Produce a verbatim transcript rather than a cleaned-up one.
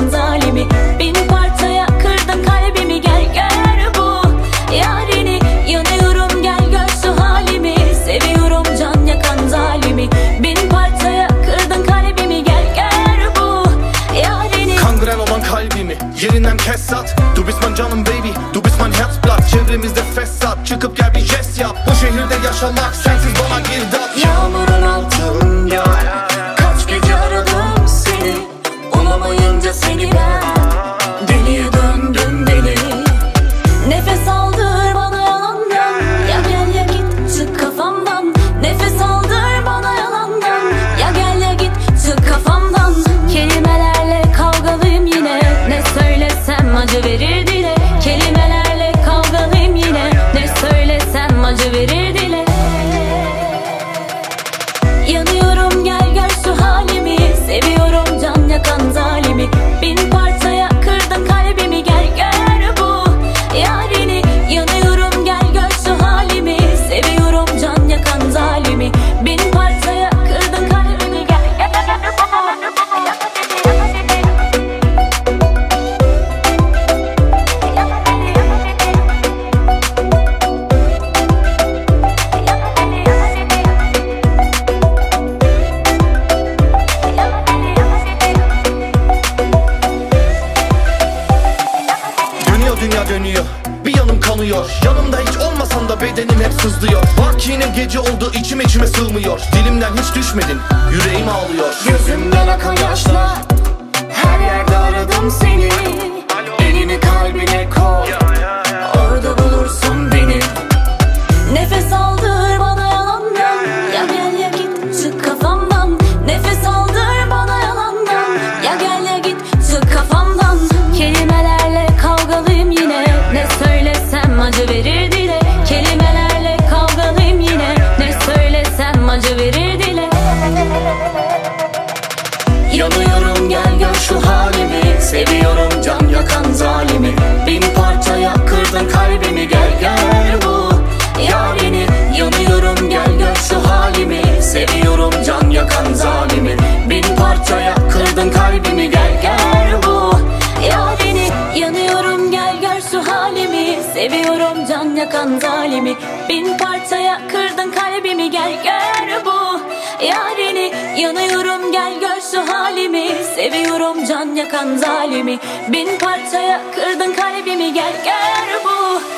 yakan zalimi. Bin parçaya kırdın kalbimi, gel gör bu yarini. Yanıyorum gel gör şu halimi, seviyorum can yakan zalimi. Bin parçaya kırdın kalbimi, gel gör bu yarini. Kangren olan kalbimi yerinden kes at. Du bist mein canım baby, du bist mein Herzblatt. Çevremizde fesat, çıkıp gel bir jest yap. Bu şehirde yaşamak sensiz bana girdap. Yağmurun altında kaç gece aradım seni, bulamayınca seni ben deliye döndüm deli. Nefes aldır bana yalandan, ya gel ya git çık kafamdan. Nefes aldır bana yalandan, ya gel ya git çık kafamdan. Kelimelerle kavgalıyım yine, ne söylesem acı verir dile. Kelimelerle kavgalıyım yine, ne söylesem acı verir dile. Yanıyorum gel gör şu halimi, seviyorum can yakan zalimi. Bin parçaya kırdın kalbimi, gel gör bu yarini. Yanıyorum gel gör şu halimi, seviyorum can yakan zalimi. Bin parçaya kırdın kalbimi, gel gel gör bu Dünya dönüyor, bir yanım kanıyor. Yanımda hiç olmasan da bedenim hep sızlıyor. Bak yine gece oldu, içim içime sığmıyor. Dilimden hiç düşmedin, yüreğim ağlıyor. Gözümden akan yaşlar, her yerde aradım seni. Elini kalbine koy, orada bulursun beni. Nefes aldır bana yalandan, ya gel ya git çık kafamdan. Nefes aldır bana yalandan, ya gel ya git çık kafamdan. Kelimelerle kavgalıyım yine, ne söylesem acı verir dile. Kelimelerle kavgalıyım yine, ne söylesem acı verir dile. Yanıyorum gel gör şu halimi, seviyorum can yakan zalimi. Bin parçaya kırdın kalbimi, gel gör bu yarini. Yanıyorum gel gör şu halimi, seviyorum can yakan zalimi. Bin parçaya kırdın kalbimi, gel gör bu yarini. Yanıyorum gel gör şu halimi, seviyorum can yakan zalimi. Bin parçaya kırdın kalbimi, gel gör bu yarini. Yanıyorum gel gör şu halimi, seviyorum can yakan zalimi. Bin parçaya kırdın kalbimi, gel gör bu